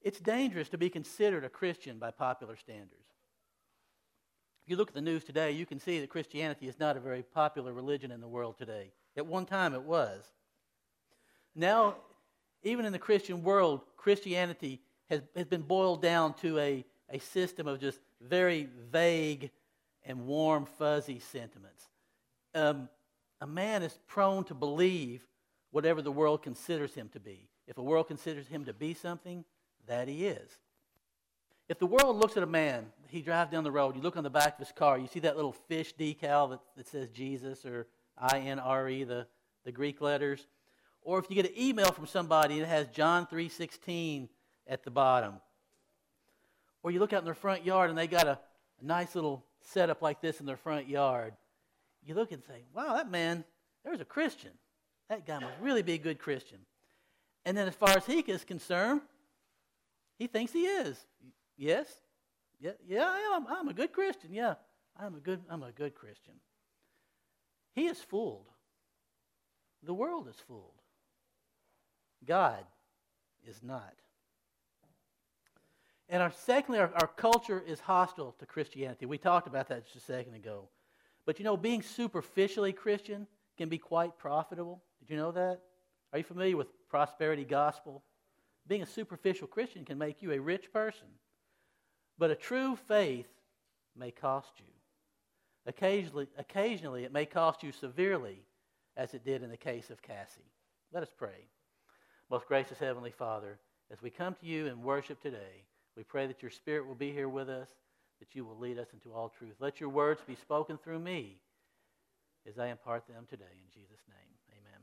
It's dangerous to be considered a Christian by popular standards. If you look at the news today, you can see that Christianity is not a very popular religion in the world today. At one time it was. Now, even in the Christian world, Christianity has been boiled down to a system of just very vague and warm, fuzzy sentiments. A man is prone to believe whatever the world considers him to be. If a world considers him to be something, that he is. If the world looks at a man, he drives down the road, you look on the back of his car, you see that little fish decal that says Jesus or INRE, the Greek letters. Or if you get an email from somebody and it has John 3:16 at the bottom. Or you look out in their front yard and they got a nice little setup like this in their front yard. You look and say, wow, that man, there's a Christian. That guy must really be a good Christian. And then as far as he is concerned, he thinks he is. Yes? Yeah, I am. I'm a good Christian. Yeah, I'm a good Christian. He is fooled. The world is fooled. God is not. And secondly, our culture is hostile to Christianity. We talked about that just a second ago. But you know, being superficially Christian can be quite profitable. Did you know that? Are you familiar with prosperity gospel? Being a superficial Christian can make you a rich person. But a true faith may cost you. Occasionally it may cost you severely, as it did in the case of Cassie. Let us pray. Most gracious Heavenly Father, as we come to you in worship today, we pray that your Spirit will be here with us, that you will lead us into all truth. Let your words be spoken through me as I impart them today. In Jesus' name, amen.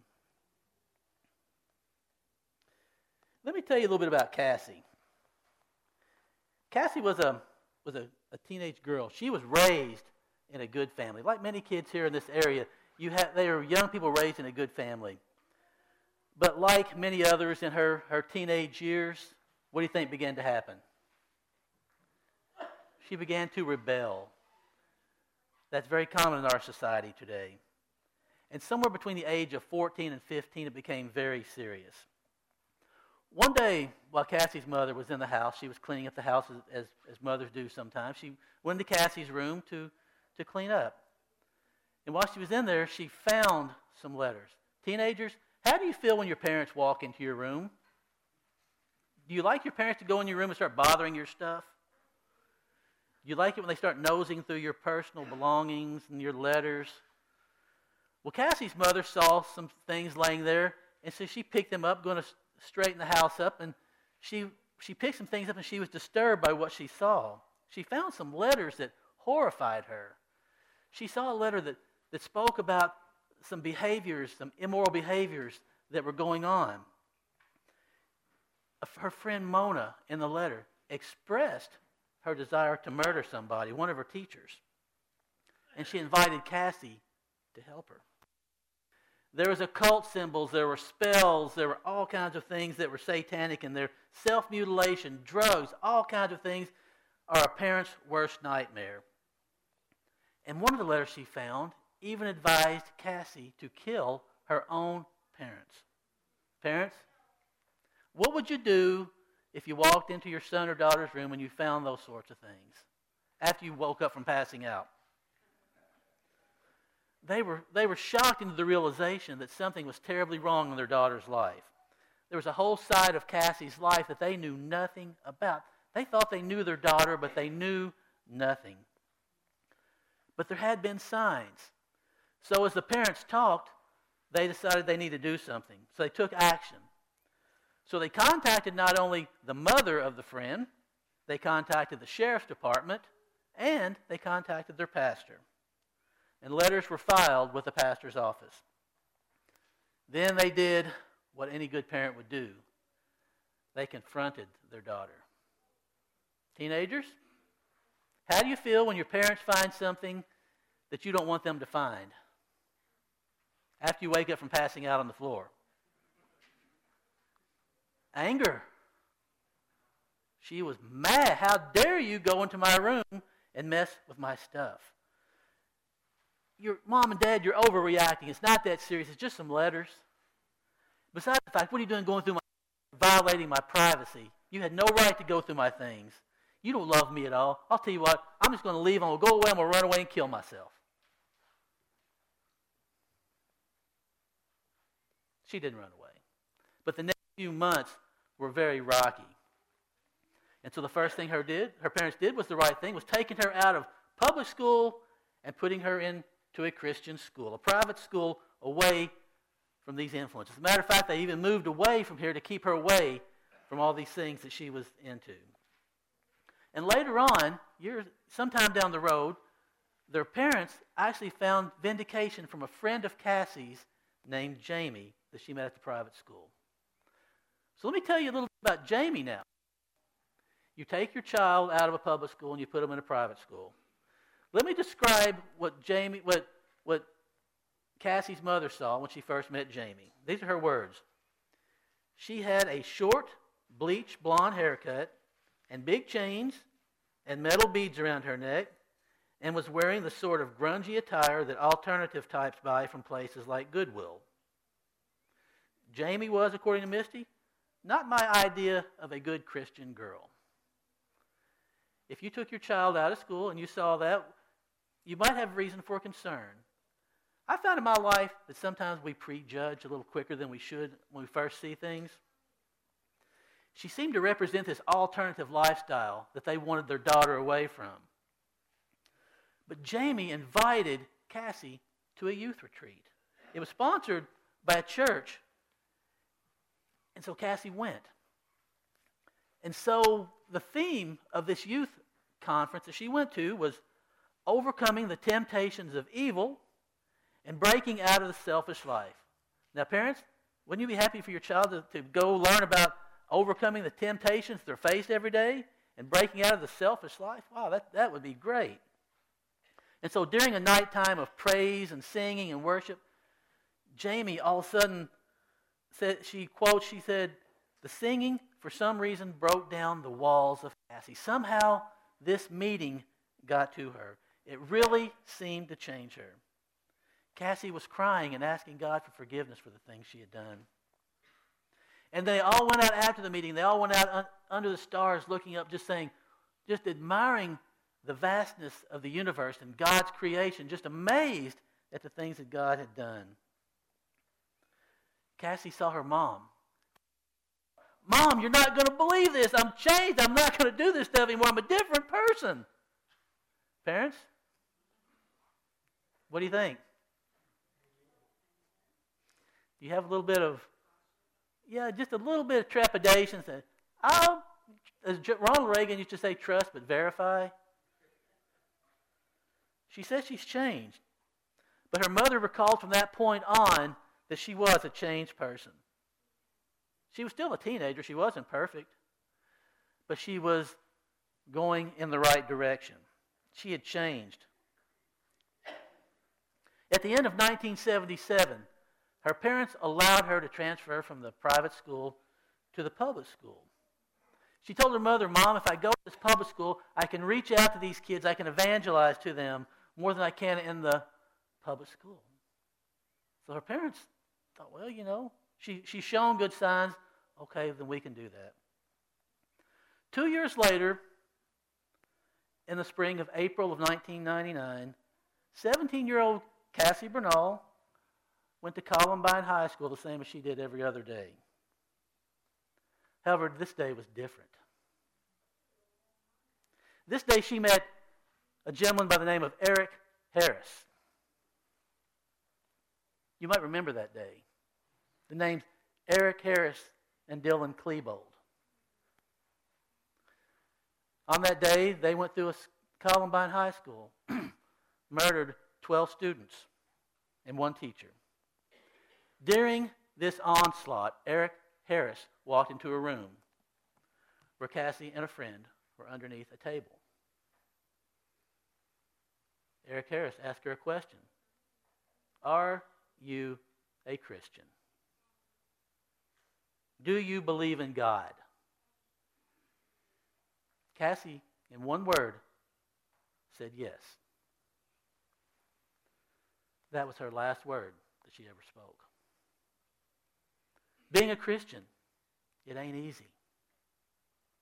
Let me tell you a little bit about Cassie. Cassie was a teenage girl. She was raised in a good family. Like many kids here in this area, they are young people raised in a good family. But like many others in her teenage years, what do you think began to happen? She began to rebel. That's very common in our society today. And somewhere between the age of 14 and 15, it became very serious. One day, while Cassie's mother was in the house, she was cleaning up the house as mothers do sometimes. She went into Cassie's room to clean up. And while she was in there, she found some letters. Teenagers, how do you feel when your parents walk into your room? Do you like your parents to go in your room and start bothering your stuff? Do you like it when they start nosing through your personal belongings and your letters? Well, Cassie's mother saw some things laying there, and so she picked them up, going to straighten the house up, and she picked some things up, and she was disturbed by what she saw. She found some letters that horrified her. She saw a letter that spoke about some behaviors, some immoral behaviors that were going on. Her friend Mona, in the letter, expressed her desire to murder somebody, one of her teachers. And she invited Cassie to help her. There was occult symbols, there were spells, there were all kinds of things that were satanic, and there self-mutilation, drugs, all kinds of things are a parent's worst nightmare. And one of the letters she found even advised Cassie to kill her own parents. Parents, what would you do if you walked into your son or daughter's room and you found those sorts of things after you woke up from passing out? They were shocked into the realization that something was terribly wrong in their daughter's life. There was a whole side of Cassie's life that they knew nothing about. They thought they knew their daughter, but they knew nothing. But there had been signs. So as the parents talked, they decided they needed to do something. So they took action. So they contacted not only the mother of the friend, they contacted the sheriff's department, and they contacted their pastor. And letters were filed with the pastor's office. Then they did what any good parent would do. They confronted their daughter. Teenagers, how do you feel when your parents find something that you don't want them to find after you wake up from passing out on the floor? Anger. She was mad. How dare you go into my room and mess with my stuff? Your mom and dad, you're overreacting. It's not that serious. It's just some letters. Besides the fact, what are you doing going through violating my privacy? You had no right to go through my things. You don't love me at all. I'll tell you what, I'm just going to leave. I'm going to go away. I'm going to run away and kill myself. She didn't run away. But the next few months were very rocky. And so the first thing her parents did was the right thing, was taking her out of public school and putting her into a Christian school, a private school away from these influences. As a matter of fact, they even moved away from here to keep her away from all these things that she was into. And later on, sometime down the road, their parents actually found vindication from a friend of Cassie's named Jamie that she met at the private school. So let me tell you a little bit about Jamie now. You take your child out of a public school and you put them in a private school. Let me describe what Cassie's mother saw when she first met Jamie. These are her words. She had a short, bleached blonde haircut and big chains and metal beads around her neck, and was wearing the sort of grungy attire that alternative types buy from places like Goodwill. Jamie was, according to Misty, not my idea of a good Christian girl. If you took your child out of school and you saw that, you might have reason for concern. I found in my life that sometimes we prejudge a little quicker than we should when we first see things. She seemed to represent this alternative lifestyle that they wanted their daughter away from. But Jamie invited Cassie to a youth retreat. It was sponsored by a church, and so Cassie went. And so the theme of this youth conference that she went to was overcoming the temptations of evil and breaking out of the selfish life. Now, parents, wouldn't you be happy for your child to go learn about overcoming the temptations they're faced every day and breaking out of the selfish life? Wow, that would be great. And so during a nighttime of praise and singing and worship, Jamie all of a sudden said, she said, the singing for some reason broke down the walls of Cassie. Somehow this meeting got to her. It really seemed to change her. Cassie was crying and asking God for forgiveness for the things she had done. And they all went out after the meeting. They all went out under the stars looking up, just admiring the vastness of the universe and God's creation, just amazed at the things that God had done. Cassie saw her mom. Mom, you're not going to believe this. I'm changed. I'm not going to do this stuff anymore. I'm a different person. Parents, what do you think? Do you have a little bit of, just a little bit of trepidation? As Ronald Reagan used to say, trust but verify. She says she's changed. But her mother recalled from that point on that she was a changed person. She was still a teenager. She wasn't perfect. But she was going in the right direction. She had changed. At the end of 1977, her parents allowed her to transfer from the private school to the public school. She told her mother, Mom, if I go to this public school, I can reach out to these kids. I can evangelize to them more than I can in the public school. So her parents thought, well, she's shown good signs. Okay, then we can do that. 2 years later, in the spring of April of 1999, 17-year-old Cassie Bernal went to Columbine High School the same as she did every other day. However, this day was different. This day she met a gentleman by the name of Eric Harris. You might remember that day. The names Eric Harris and Dylan Klebold. On that day, they went through Columbine High School, murdered 12 students and one teacher. During this onslaught, Eric Harris walked into a room where Cassie and a friend were underneath a table. Eric Harris asked her a question. Are you a Christian? Do you believe in God? Cassie, in one word, said yes. That was her last word that she ever spoke. Being a Christian, it ain't easy.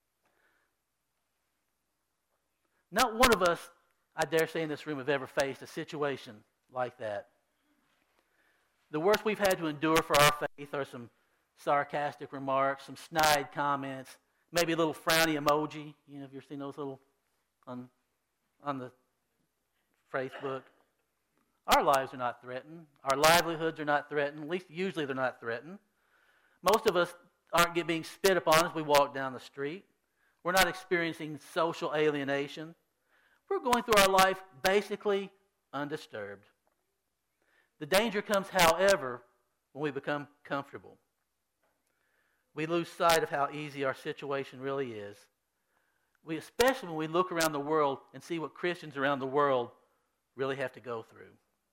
Not one of us, I dare say, in this room have ever faced a situation like that. The worst we've had to endure for our faith are some sarcastic remarks, some snide comments, maybe a little frowny emoji. You know, have you ever seen those little on the Facebook? Our lives are not threatened. Our livelihoods are not threatened. At least usually they're not threatened. Most of us aren't being spit upon as we walk down the street. We're not experiencing social alienation. We're going through our life basically undisturbed. The danger comes, however, when we become comfortable. We lose sight of how easy our situation really is. Especially when we look around the world and see what Christians around the world really have to go through.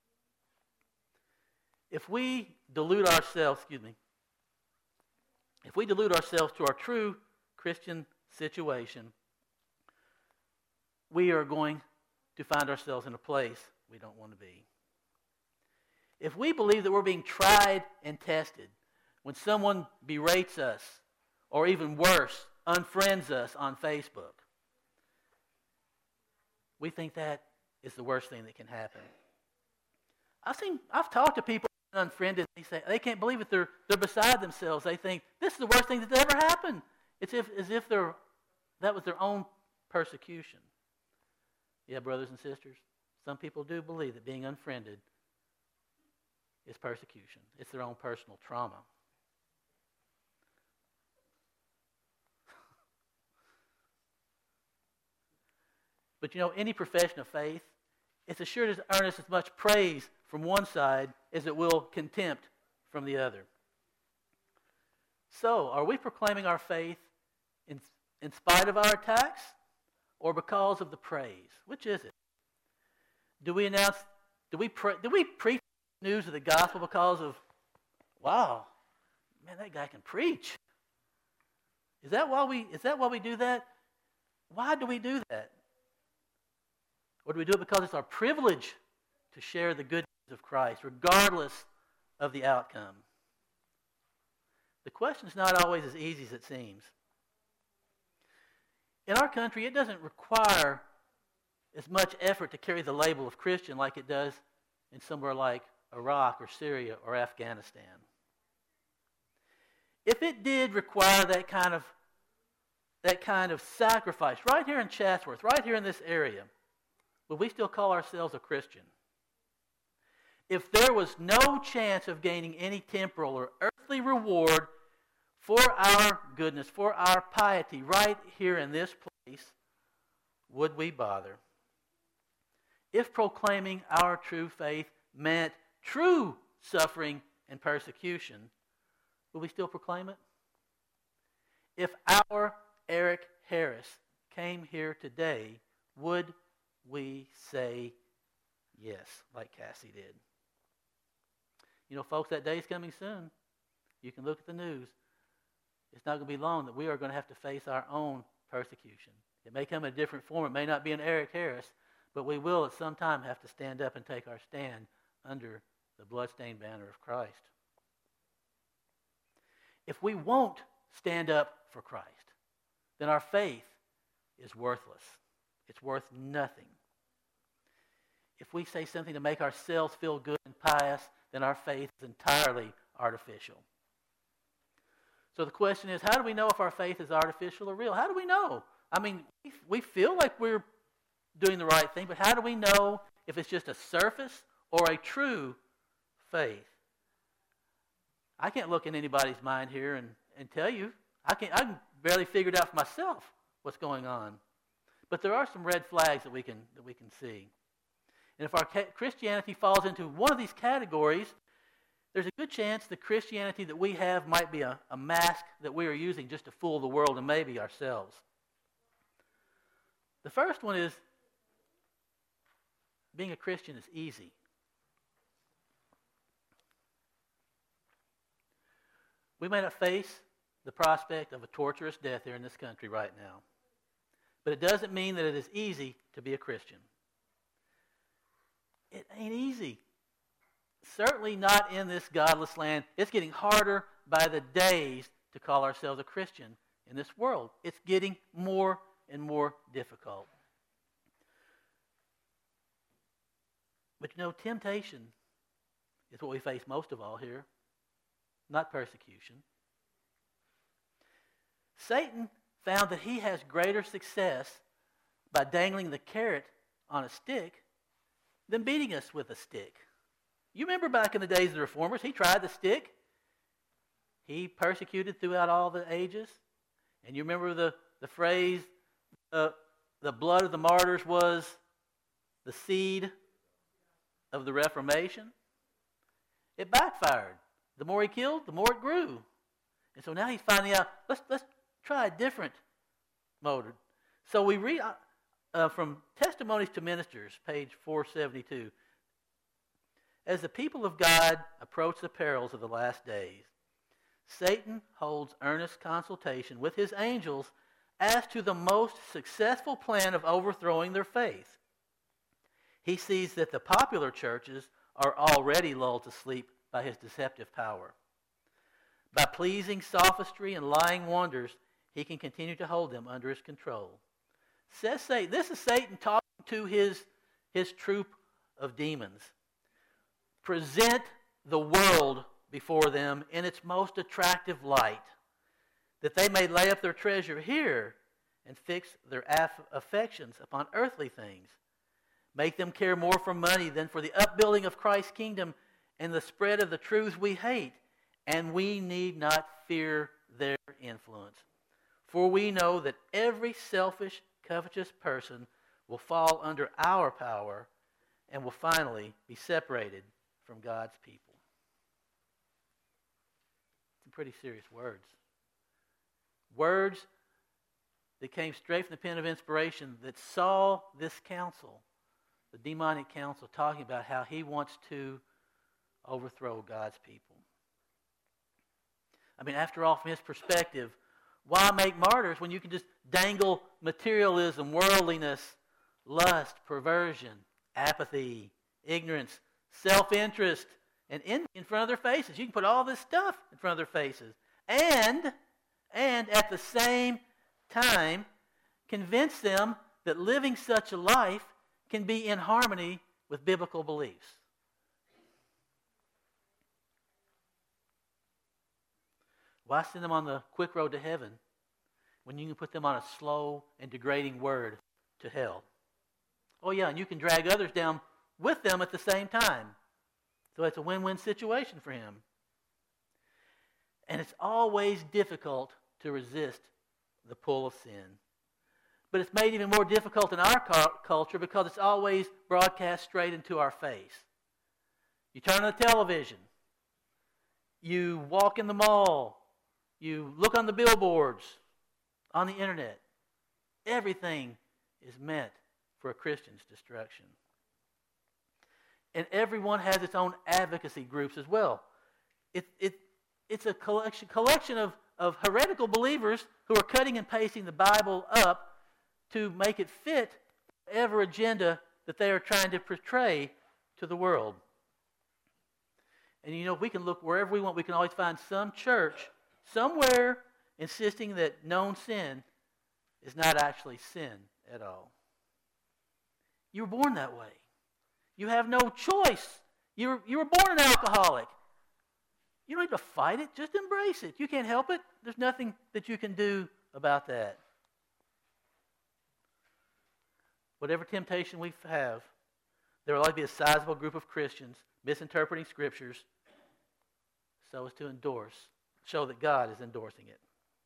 If we delude ourselves to our true Christian situation, we are going to find ourselves in a place we don't want to be. If we believe that we're being tried and tested when someone berates us, or even worse, unfriends us on Facebook, we think that is the worst thing that can happen. I've talked to people unfriended. They say they can't believe it. They're beside themselves. They think this is the worst thing that's ever happened. It's as if that was their own persecution. Yeah, brothers and sisters, some people do believe that being unfriended is persecution. It's their own personal trauma. But you know, any profession of faith, it's assured to earn us as much praise from one side as it will contempt from the other. So, are we proclaiming our faith in spite of our attacks or because of the praise? Which is it? Do we preach news of the gospel because of, wow, man, that guy can preach? Is that why we do that? Why do we do that? Or do we do it because it's our privilege to share the good news of Christ, regardless of the outcome? The question is not always as easy as it seems. In our country, it doesn't require as much effort to carry the label of Christian like it does in somewhere like Iraq or Syria or Afghanistan. If it did require that kind of sacrifice right here in Chatsworth, right here in this area, would we still call ourselves a Christian? If there was no chance of gaining any temporal or earthly reward for our goodness, for our piety right here in this place, would we bother? If proclaiming our true faith meant true suffering and persecution, would we still proclaim it? If our Eric Harris came here today, would we say yes, like Cassie did? You know, folks, that day's coming soon. You can look at the news. It's not going to be long that we are going to have to face our own persecution. It may come in a different form. It may not be an Eric Harris, but we will at some time have to stand up and take our stand under the bloodstained banner of Christ. If we won't stand up for Christ, then our faith is worthless. It's worth nothing. If we say something to make ourselves feel good and pious, then our faith is entirely artificial. So the question is, how do we know if our faith is artificial or real? How do we know? I mean, we feel like we're doing the right thing, but how do we know if it's just a surface or a true faith? I can't look in anybody's mind here and tell you. I can barely figure it out for myself what's going on. But there are some red flags that we can see. And if our Christianity falls into one of these categories, there's a good chance the Christianity that we have might be a mask that we are using just to fool the world and maybe ourselves. The first one is being a Christian is easy. We may not face the prospect of a torturous death here in this country right now, but it doesn't mean that it is easy to be a Christian. It ain't easy. Certainly not in this godless land. It's getting harder by the days to call ourselves a Christian in this world. It's getting more and more difficult. But temptation is what we face most of all here, not persecution. Satan found that he has greater success by dangling the carrot on a stick than beating us with a stick. You remember back in the days of the Reformers, he tried the stick. He persecuted throughout all the ages. And you remember the phrase, the blood of the martyrs was the seed of the Reformation? It backfired. The more he killed, the more it grew. And so now he's finding out, let's try a different mode. So we read from Testimonies to Ministers, page 472. As the people of God approach the perils of the last days, Satan holds earnest consultation with his angels as to the most successful plan of overthrowing their faith. He sees that the popular churches are already lulled to sleep by his deceptive power. By pleasing sophistry and lying wonders, he can continue to hold them under his control. Says Satan, this is Satan talking to his troop of demons. Present the world before them in its most attractive light, that they may lay up their treasure here and fix their affections upon earthly things. Make them care more for money than for the upbuilding of Christ's kingdom and the spread of the truths we hate, and we need not fear their influence. For we know that every selfish, covetous person will fall under our power and will finally be separated from God's people. Some pretty serious words. Words that came straight from the pen of inspiration that saw this council, the demonic council, talking about how he wants to overthrow God's people. I mean, after all, from his perspective, why make martyrs when you can just dangle materialism, worldliness, lust, perversion, apathy, ignorance, self-interest, and envy in front of their faces? You can put all this stuff in front of their faces. And at the same time, convince them that living such a life can be in harmony with biblical beliefs. Why send them on the quick road to heaven when you can put them on a slow and degrading word to hell? Oh yeah, and you can drag others down with them at the same time. So it's a win-win situation for him. And it's always difficult to resist the pull of sin. But it's made even more difficult in our culture because it's always broadcast straight into our face. You turn on the television. You walk in the mall. You look on the billboards, on the internet. Everything is meant for a Christian's destruction. And everyone has its own advocacy groups as well. It's a collection of heretical believers who are cutting and pasting the Bible up to make it fit whatever agenda that they are trying to portray to the world. And we can look wherever we want. We can always find some church somewhere insisting that known sin is not actually sin at all. You were born that way. You have no choice. You were born an alcoholic. You don't need to fight it. Just embrace it. You can't help it. There's nothing that you can do about that. Whatever temptation we have, there will always be a sizable group of Christians misinterpreting scriptures so as to show that God is endorsing it.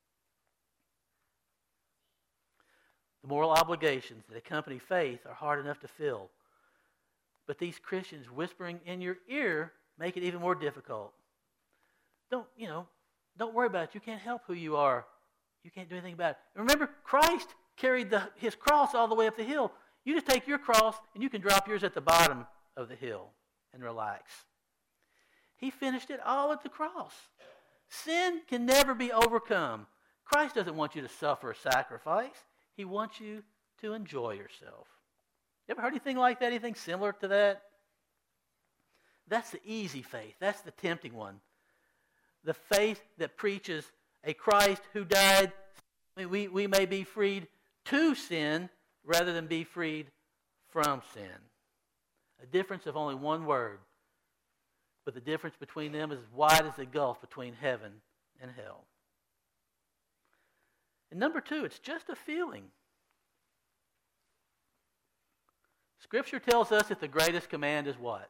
The moral obligations that accompany faith are hard enough to fill, but these Christians whispering in your ear make it even more difficult. Don't worry about it. You can't help who you are. You can't do anything about it. And remember, Christ carried his cross all the way up the hill. You just take your cross and you can drop yours at the bottom of the hill and relax. He finished it all at the cross. Sin can never be overcome. Christ doesn't want you to suffer a sacrifice. He wants you to enjoy yourself. You ever heard anything like that? Anything similar to that? That's the easy faith. That's the tempting one. The faith that preaches a Christ who died, we may be freed to sin rather than be freed from sin. A difference of only one word. But the difference between them is as wide as the gulf between heaven and hell. And number two, it's just a feeling. Scripture tells us that the greatest command is what?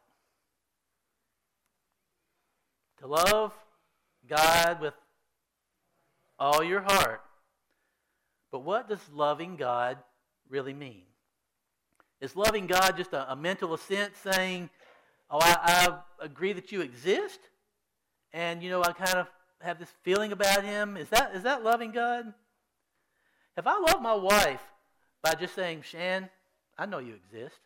To love God with all your heart. But what does loving God really mean? Is loving God just a mental assent saying, oh, I agree that you exist, and, I kind of have this feeling about him? Is that loving God? If I love my wife by just saying, Shan, I know you exist.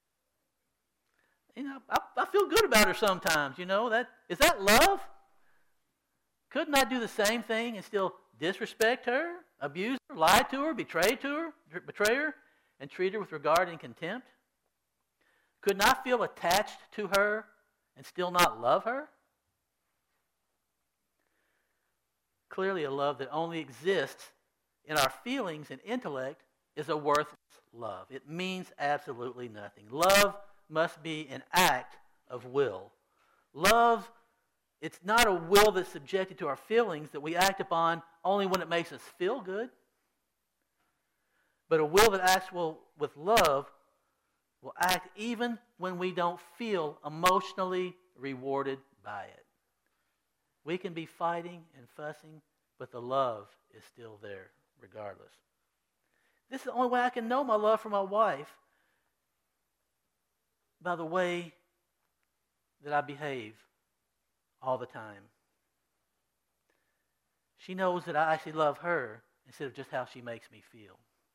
I feel good about her sometimes, is that love? Couldn't I do the same thing and still disrespect her, abuse her, lie to her, betray her, and treat her with regard and contempt? Couldn't I feel attached to her and still not love her? Clearly, a love that only exists in our feelings and intellect is a worthless love. It means absolutely nothing. Love must be an act of will. Love, it's not a will that's subjected to our feelings that we act upon only when it makes us feel good. But a will that acts with love will act even when we don't feel emotionally rewarded by it. We can be fighting and fussing, but the love is still there regardless. This is the only way I can know my love for my wife, by the way that I behave all the time. She knows that I actually love her instead of just how she makes me feel.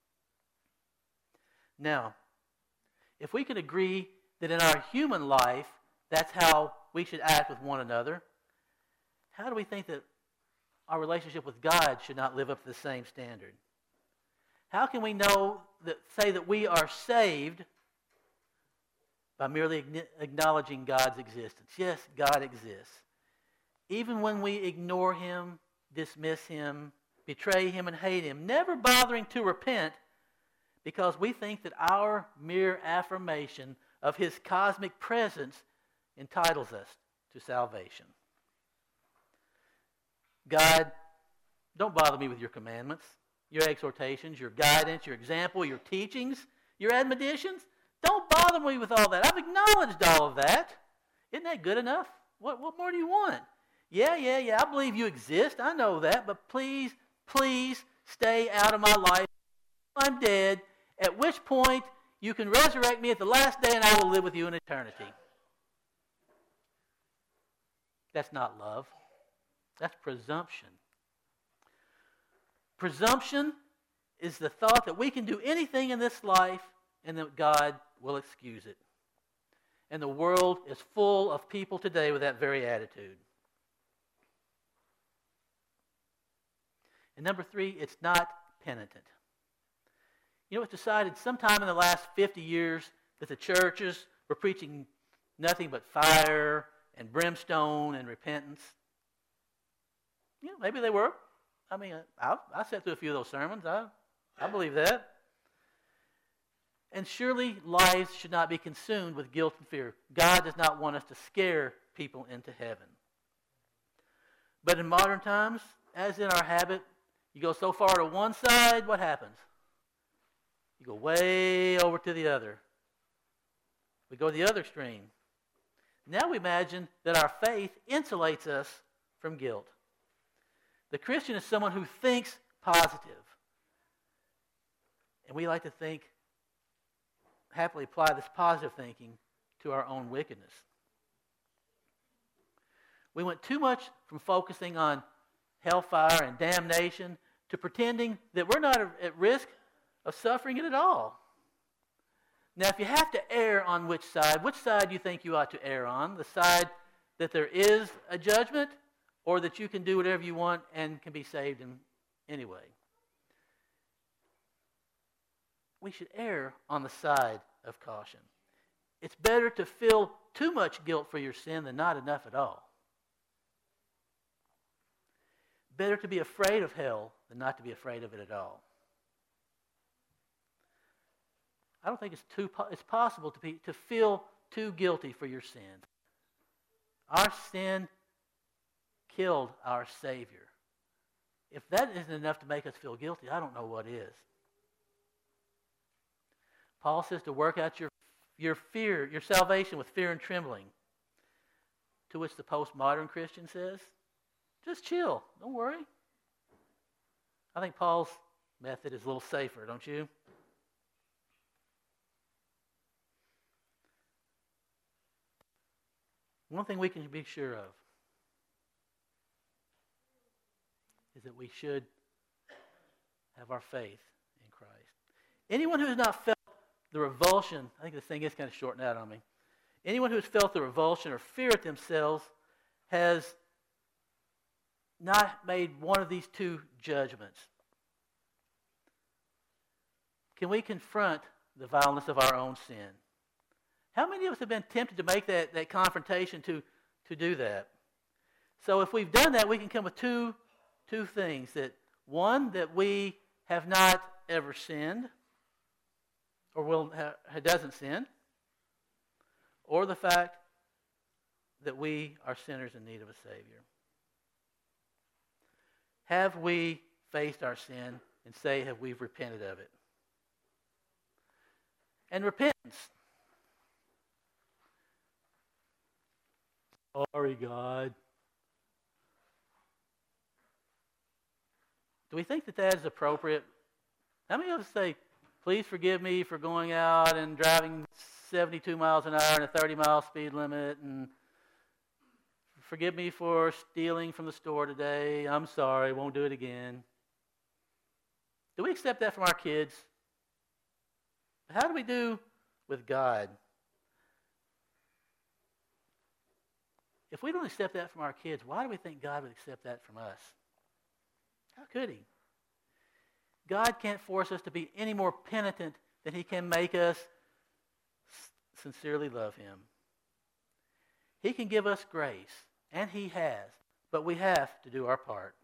Now, if we can agree that in our human life, that's how we should act with one another, how do we think that our relationship with God should not live up to the same standard? How can we say that we are saved by merely acknowledging God's existence? Yes, God exists. Even when we ignore him, dismiss him, betray him, and hate him, never bothering to repent because we think that our mere affirmation of his cosmic presence entitles us to salvation. God, don't bother me with your commandments, your exhortations, your guidance, your example, your teachings, your admonitions. Don't bother me with all that. I've acknowledged all of that. Isn't that good enough? What more do you want? Yeah, I believe you exist. I know that. But please stay out of my life. I'm dead, at which point you can resurrect me at the last day and I will live with you in eternity. That's not love. That's presumption. Presumption is the thought that we can do anything in this life and that God will excuse it. And the world is full of people today with that very attitude. And number three, it's not penitent. It's decided sometime in the last 50 years that the churches were preaching nothing but fire and brimstone and repentance. Maybe they were. I sat through a few of those sermons. I believe that. And surely lives should not be consumed with guilt and fear. God does not want us to scare people into heaven. But in modern times, as in our habit, you go so far to one side, what happens? You go way over to the other. We go to the other extreme. Now we imagine that our faith insulates us from guilt. The Christian is someone who thinks positive. And we like to happily apply this positive thinking to our own wickedness. We went too much from focusing on hellfire and damnation to pretending that we're not at risk of suffering it at all. Now, if you have to err on which side do you think you ought to err on? The side that there is a judgment, or that you can do whatever you want and can be saved anyway? We should err on the side of caution. It's better to feel too much guilt for your sin than not enough at all. Better to be afraid of hell than not to be afraid of it at all. I don't think it's possible to feel too guilty for your sin. Our sin killed our Savior. If that isn't enough to make us feel guilty, I don't know what is. Paul says to work out your fear, your salvation with fear and trembling. To which the postmodern Christian says, just chill, don't worry. I think Paul's method is a little safer, don't you? One thing we can be sure of is that we should have our faith in Christ. Anyone who has not felt the revulsion, I think this thing is kind of shorting out on me. Anyone who has felt the revulsion or fear at themselves has not made one of these two judgments. Can we confront the vileness of our own sin? How many of us have been tempted to make that confrontation to do that? So if we've done that, we can come with two things. That one, that we have not ever sinned, or doesn't sin, or the fact that we are sinners in need of a Savior. Have we faced our sin and say, have we repented of it? And repentance. Sorry, God. Do we think that is appropriate? How many of us say, please forgive me for going out and driving 72 miles an hour and a 30-mile speed limit, and forgive me for stealing from the store today. I'm sorry, won't do it again. Do we accept that from our kids? How do we do with God? If we don't accept that from our kids, why do we think God would accept that from us? How could He? God can't force us to be any more penitent than He can make us sincerely love Him. He can give us grace, and He has, but we have to do our part.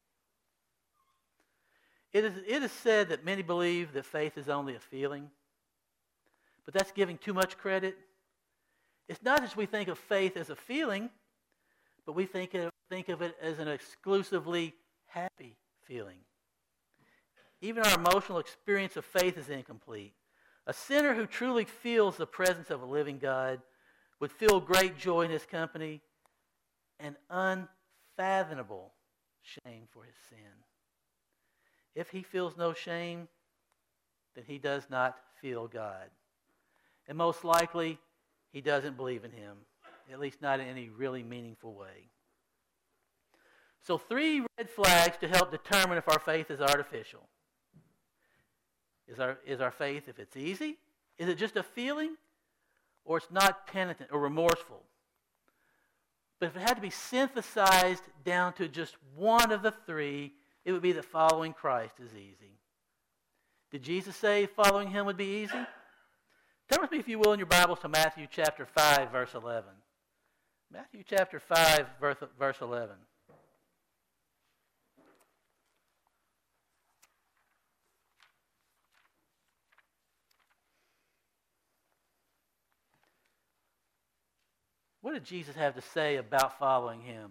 It is said that many believe that faith is only a feeling, but that's giving too much credit. It's not just we think of faith as a feeling, but we think of it as an exclusively happy feeling. Even our emotional experience of faith is incomplete. A sinner who truly feels the presence of a living God would feel great joy in His company and unfathomable shame for his sin. If he feels no shame, then he does not feel God. And most likely, he doesn't believe in Him, at least not in any really meaningful way. So 3 red flags to help determine if our faith is artificial. Is our faith, if it's easy? Is it just a feeling? Or it's not penitent or remorseful? But if it had to be synthesized down to just one of the 3, it would be that following Christ is easy. Did Jesus say following Him would be easy? Turn with me, if you will, in your Bibles to Matthew chapter 5, verse 11. Matthew chapter 5, verse 11. What did Jesus have to say about following Him?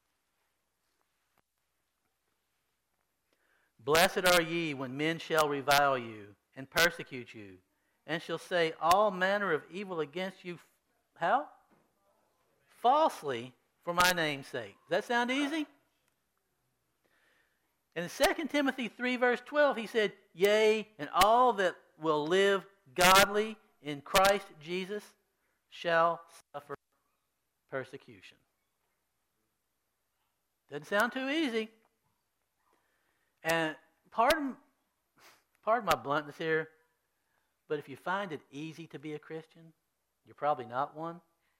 Blessed are ye when men shall revile you and persecute you, and shall say all manner of evil against you. How? Falsely, for my name's sake. Does that sound easy? And in 2 Timothy 3, verse 12, he said, Yea, and all that will live godly in Christ Jesus shall suffer persecution. Doesn't sound too easy. And pardon my bluntness here, but if you find it easy to be a Christian, you're probably not one.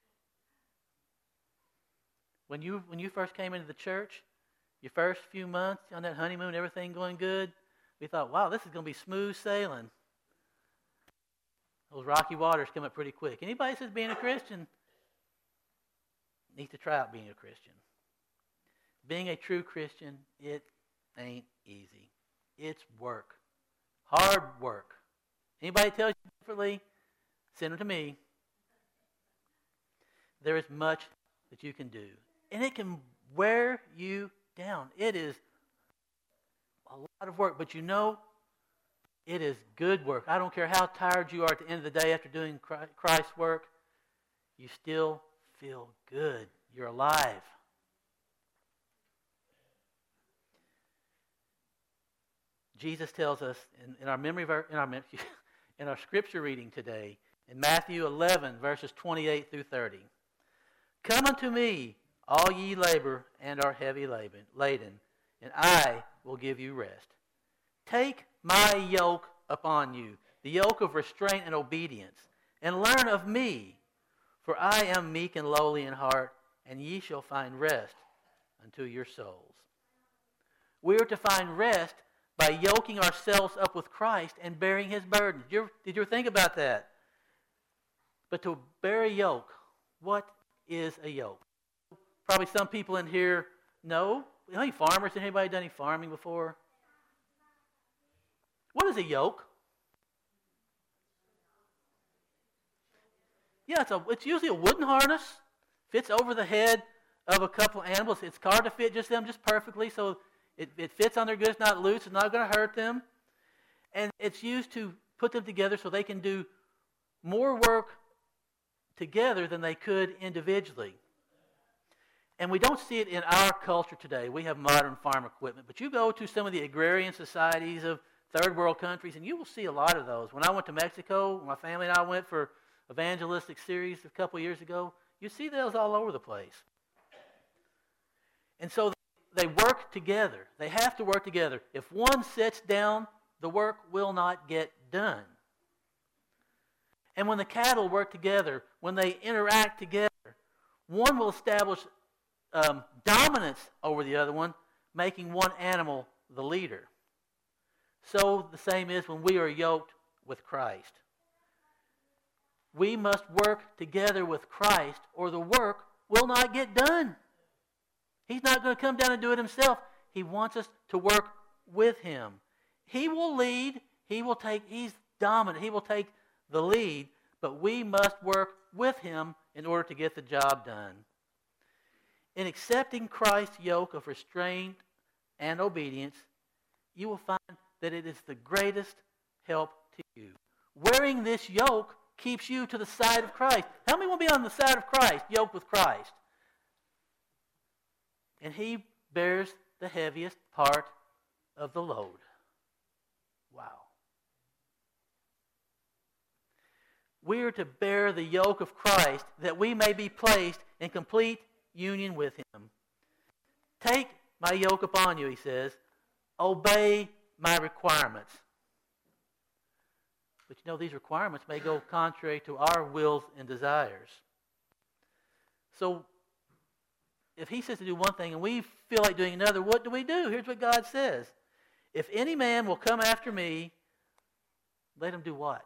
When you first came into the church, your first few months on that honeymoon, everything going good, we thought, wow, this is going to be smooth sailing. Those rocky waters come up pretty quick. Anybody that says being a Christian needs to try out being a Christian. Being a true Christian, it ain't easy. It's work. Hard work. Anybody tells you differently, send them to me. there is much that you can do. And it can wear you down. It is a lot of work, but you know, it is good work. I don't care how tired you are at the end of the day after doing Christ's work, you still feel good. You're alive. Jesus tells us in our in our scripture reading today, in Matthew 11, verses 28 through 30. Come unto me, all ye labor and are heavy laden, and I will give you rest. Take my yoke upon you, the yoke of restraint and obedience, and learn of me, for I am meek and lowly in heart, and ye shall find rest unto your souls. We are to find rest by yoking ourselves up with Christ and bearing His burden. Did you ever think about that? But to bear a yoke, what is a yoke? Probably some people in here know. Any farmers? Anybody done any farming before? What is a yoke? Yeah, it's usually a wooden harness. Fits over the head of a couple animals. It's hard to fit just them just perfectly, so it fits on their good. It's not loose. It's not going to hurt them. And it's used to put them together so they can do more work together than they could individually. And we don't see it in our culture today. We have modern farm equipment. But you go to some of the agrarian societies of third world countries, and you will see a lot of those. When I went to Mexico, my family and I went for evangelistic series a couple years ago, you see those all over the place. And so they work together. They have to work together. If one sits down, the work will not get done. And when the cattle work together, when they interact together, one will establish dominance over the other one, making one animal the leader. So the same is when we are yoked with Christ. We must work together with Christ, or the work will not get done. He's not going to come down and do it himself. He wants us to work with Him. He will lead. He's dominant. He will take the lead, but we must work with Him in order to get the job done. In accepting Christ's yoke of restraint and obedience, you will find that it is the greatest help to you. Wearing this yoke keeps you to the side of Christ. How many will be on the side of Christ, yoked with Christ? And He bears the heaviest part of the load. Wow. We are to bear the yoke of Christ that we may be placed in complete union with Him. Take my yoke upon you, He says. Obey my requirements. But you know, these requirements may go contrary to our wills and desires. So, if He says to do one thing and we feel like doing another, what do? Here's what God says. If any man will come after me, let him do what?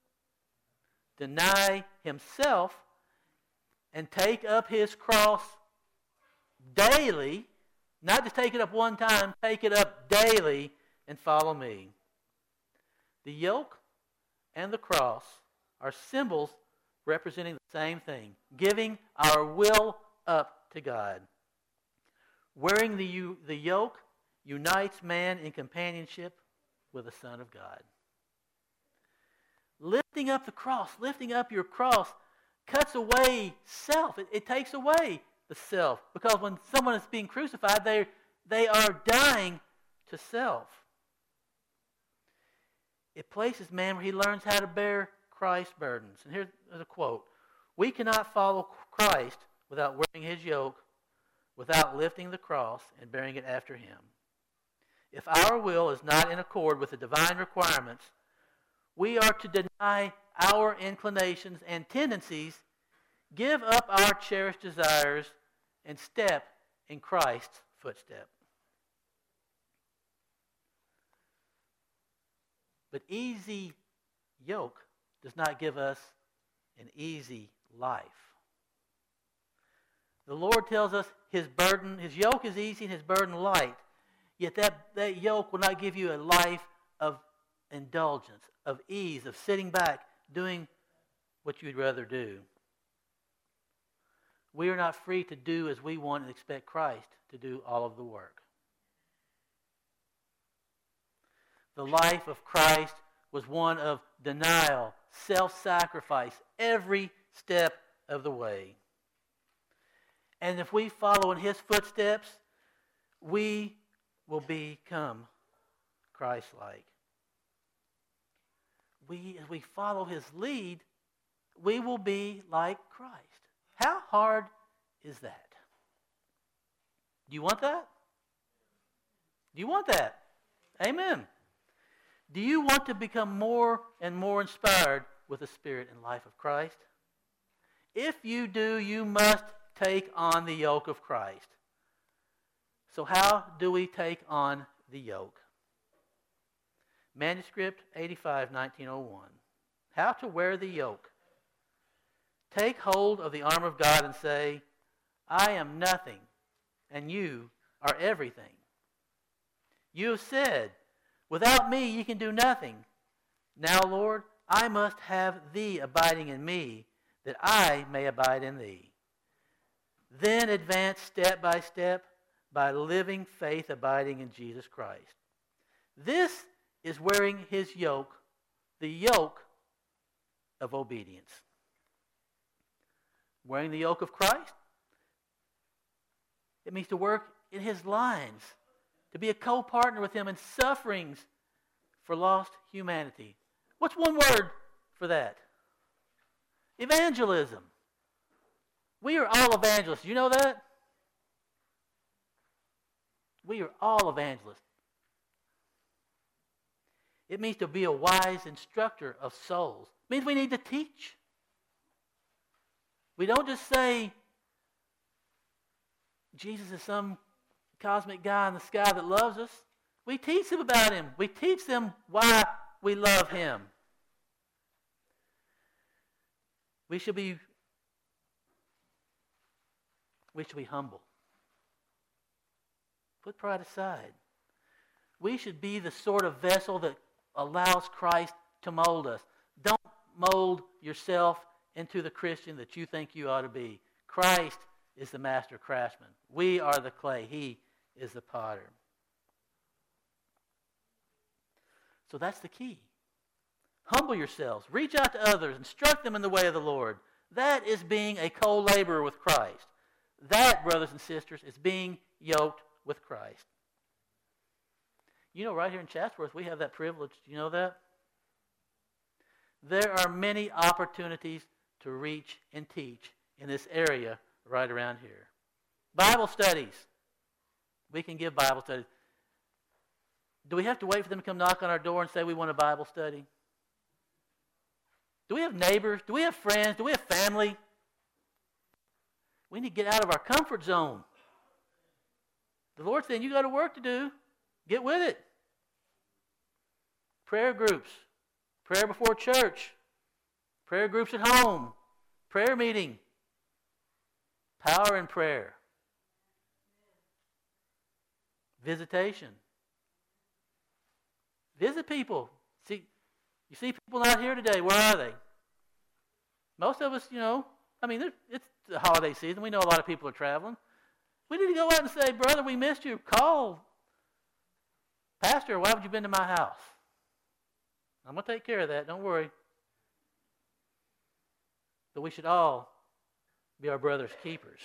Deny himself and take up his cross daily. Not just take it up one time, take it up daily and follow me. The yoke and the cross are symbols representing the same thing, giving our will up to God. Wearing the yoke unites man in companionship with the Son of God. Lifting up the cross, lifting up your cross, cuts away self. It takes away the self. Because when someone is being crucified, they are dying to self. It places man where he learns how to bear Christ's burdens. And here's a quote. We cannot follow Christ without wearing His yoke, without lifting the cross and bearing it after Him. If our will is not in accord with the divine requirements, we are to deny our inclinations and tendencies, give up our cherished desires, and step in Christ's footstep. But easy yoke does not give us an easy life. The Lord tells us His yoke is easy and His burden light. Yet that yoke will not give you a life of indulgence, of ease, of sitting back, doing what you'd rather do. we are not free to do as we want and expect Christ to do all of the work. The life of Christ was one of denial, self-sacrifice, every step of the way. And if we follow in his footsteps, we will become Christ-like. As we follow his lead, we will be like Christ. How hard is that? Do you want that? Do you want that? Amen. Do you want to become more and more inspired with the Spirit and life of Christ? If you do, you must take on the yoke of Christ. So how do we take on the yoke? Manuscript 85, 1901. How to wear the yoke. Take hold of the arm of God and say, I am nothing, and you are everything. You have said, without me you can do nothing. Now, Lord, I must have thee abiding in me, that I may abide in thee. Then advance step by step by living faith abiding in Jesus Christ. This is wearing his yoke, the yoke of obedience. Wearing the yoke of Christ, it means to work in his lines, to be a co-partner with him in sufferings for lost humanity. What's one word for that? Evangelism. We are all evangelists. You know that? We are all evangelists. It means to be a wise instructor of souls. It means we need to teach. We don't just say Jesus is some cosmic guy in the sky that loves us. We teach them about him. We teach them why we love him. We should be humble. Put pride aside. We should be the sort of vessel that allows Christ to mold us. Don't mold yourself into the Christian that you think you ought to be. Christ is the master craftsman. We are the clay. He is the potter. So that's the key. Humble yourselves. Reach out to others. Instruct them in the way of the Lord. That is being a co-laborer with Christ. That, brothers and sisters, is being yoked with Christ. You know, right here in Chatsworth, we have that privilege. Do you know that? There are many opportunities to reach and teach in this area right around here. Bible studies. We can give Bible studies. Do we have to wait for them to come knock on our door and say we want a Bible study? Do we have neighbors? Do we have friends? Do we have family? We need to get out of our comfort zone. The Lord's saying, you got a work to do. Get with it. Prayer groups. Prayer before church. Prayer groups at home. Prayer meeting. Power in prayer. Visitation. Visit people. You see people not here today. Where are they? Most of us, it's the holiday season. We know a lot of people are traveling. We need to go out and say, brother, we missed you. Call. Pastor, why haven't you been to my house? I'm going to take care of that. Don't worry. But we should all be our brother's keepers.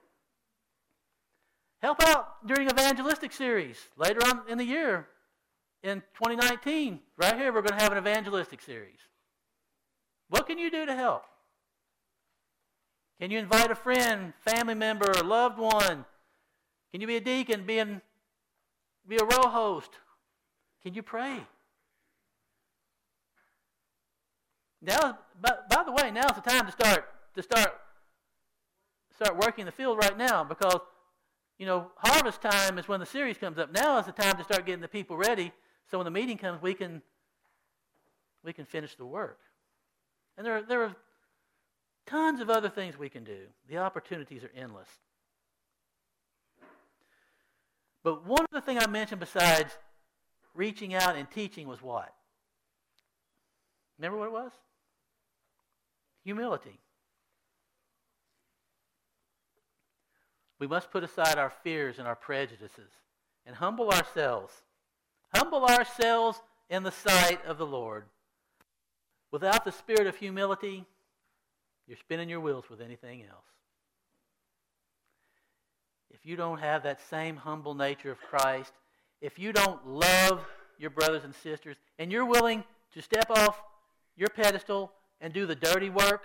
Help out during evangelistic series later on in the year. In 2019, right here, we're going to have an evangelistic series. What can you do to help? Can you invite a friend, family member, or loved one? Can you be a deacon, be a row host? Can you pray? Now, by the way, now's the time to start working the field right now, because harvest time is when the series comes up. Now is the time to start getting the people ready, so when the meeting comes, we can finish the work. And there are tons of other things we can do. The opportunities are endless. But one of the things I mentioned besides reaching out and teaching was what? Remember what it was? Humility. We must put aside our fears and our prejudices and humble ourselves. Humble ourselves in the sight of the Lord. Without the spirit of humility, you're spinning your wheels with anything else. If you don't have that same humble nature of Christ, if you don't love your brothers and sisters, and you're willing to step off your pedestal and do the dirty work,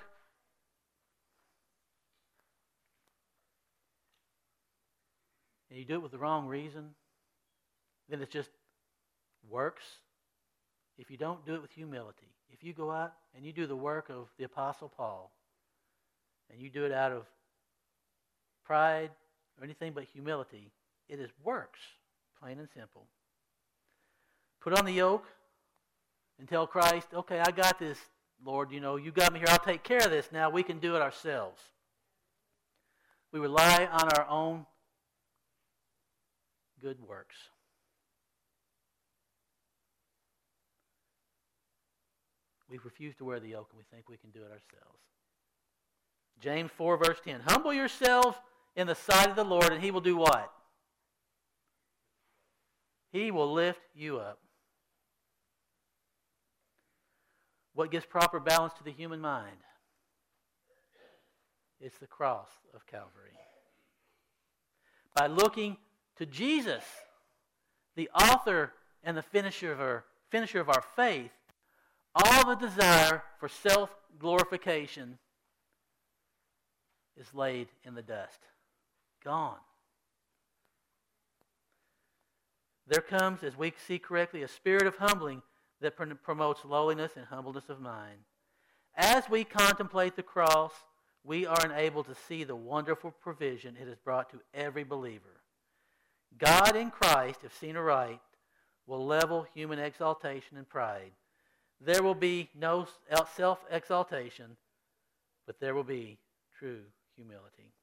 and you do it with the wrong reason, then it just works. If you don't do it with humility, if you go out and you do the work of the Apostle Paul, and you do it out of pride or anything but humility, it is works, plain and simple. Put on the yoke and tell Christ, okay, I got this, Lord, you got me here, I'll take care of this now, we can do it ourselves. We rely on our own good works. We refuse to wear the yoke and we think we can do it ourselves. James 4 verse 10, humble yourself in the sight of the Lord and He will do what? He will lift you up. What gives proper balance to the human mind? It's the cross of Calvary. By looking to Jesus, the author and the finisher of our faith, all the desire for self-glorification is laid in the dust. Gone. There comes, as we see correctly, a spirit of humbling that promotes lowliness and humbleness of mind. As we contemplate the cross, we are enabled to see the wonderful provision it has brought to every believer. God in Christ, if seen aright, will level human exaltation and pride. There will be no self-exaltation, but there will be true humility.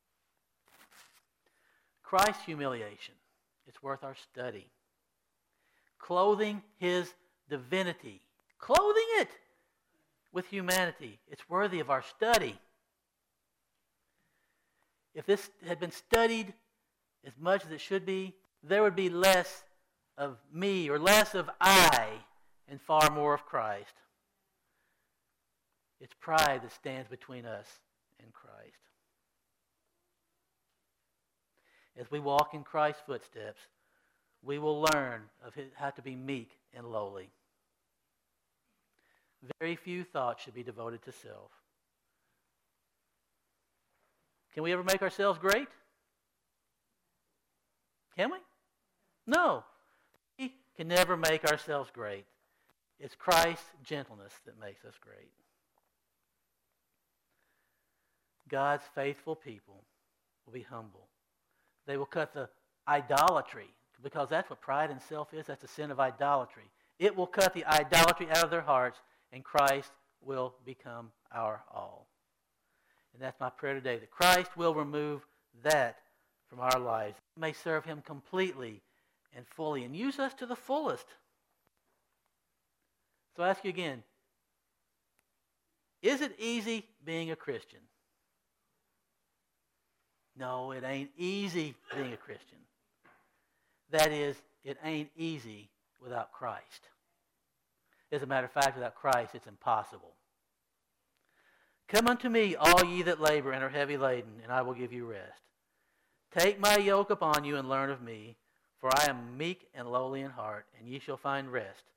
Christ's humiliation, it's worth our study. Clothing His divinity, clothing it with humanity, it's worthy of our study. If this had been studied as much as it should be, there would be less of me or less of I and far more of Christ. It's pride that stands between us and Christ. As we walk in Christ's footsteps, we will learn of how to be meek and lowly. Very few thoughts should be devoted to self. Can we ever make ourselves great? Can we? No. We can never make ourselves great. It's Christ's gentleness that makes us great. God's faithful people will be humble. They will cut the idolatry, because that's what pride and self is. That's the sin of idolatry. It will cut the idolatry out of their hearts, and Christ will become our all. And that's my prayer today, that Christ will remove that from our lives. We may serve Him completely and fully and use us to the fullest. So I ask you again, is it easy being a Christian? No, it ain't easy being a Christian. That is, it ain't easy without Christ. As a matter of fact, without Christ, it's impossible. Come unto me, all ye that labor and are heavy laden, and I will give you rest. Take my yoke upon you and learn of me, for I am meek and lowly in heart, and ye shall find rest